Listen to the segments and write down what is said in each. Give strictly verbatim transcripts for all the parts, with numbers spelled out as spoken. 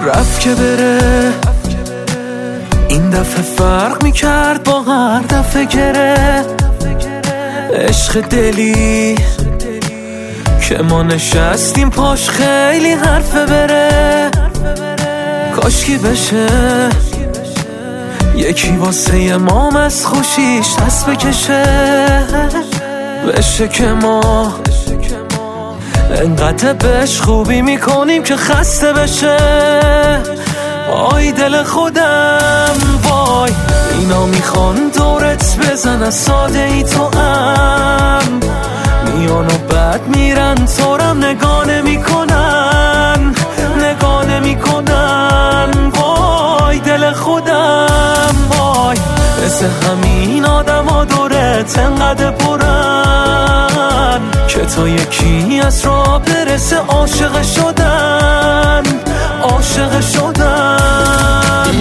رفت که بره، این دفعه فرق میکرد با هر دفعه گره. عشق دلی که ما نشستیم پاش خیلی حرفه بره. کاشکی بشه یکی واسه مام از خوشیش دست بکشه. بشه که ما انقدر بهش خوبی میکنیم که خسته بشه. آی دل خودم وای، اینا میخوان دورت بزن از ساده ای تو ام. میان و بعد میرن تورم نگاه نمیکنن، نگاه نمیکنن. وای دل خودم وای، مثل همین آدم ها دورت انقدر پرن که تا یکی از راه برسه عاشق شدن، عاشق شدن.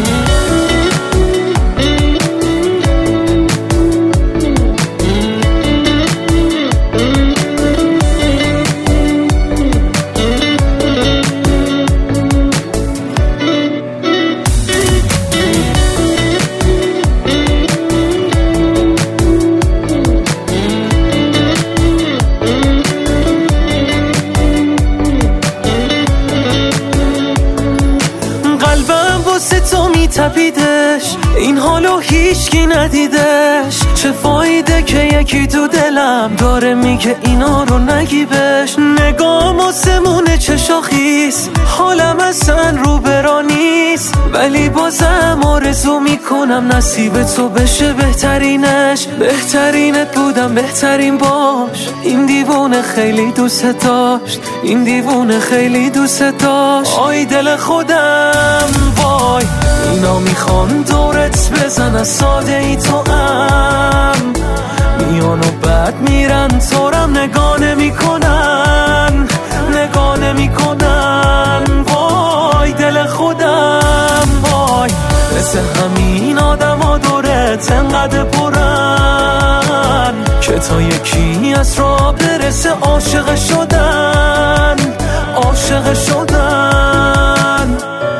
تو میتپیدش، این حالو هیچکی ندیدش. چه فایده که یکی تو دلم داره میگه اینا رو نگی بهش. نگام آسمونه چشاخیز، حالم اصلا رو برا نیست، ولی بازم آرزو میکنم نصیب تو بشه بهترینش. بهترینت بودم بهترین باش، این دیوونه خیلی دوست داشت، این دیوونه خیلی دوست داشت. آی دل خودم وای، اینا میخوان دورت بزن از ساده ای تو ام. میان و بعد میرن تورم نگاه نمیکنن، نگاه نمیکنن. وای دل خودم وای، مثل همین آدم ها دورت انقدر پرن که تا یکی از راه برسه عاشق شدن، عاشق شدن.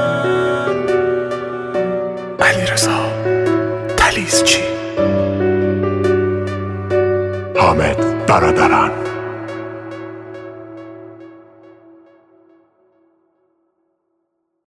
علیرضا تلیزچی، حامد برادران.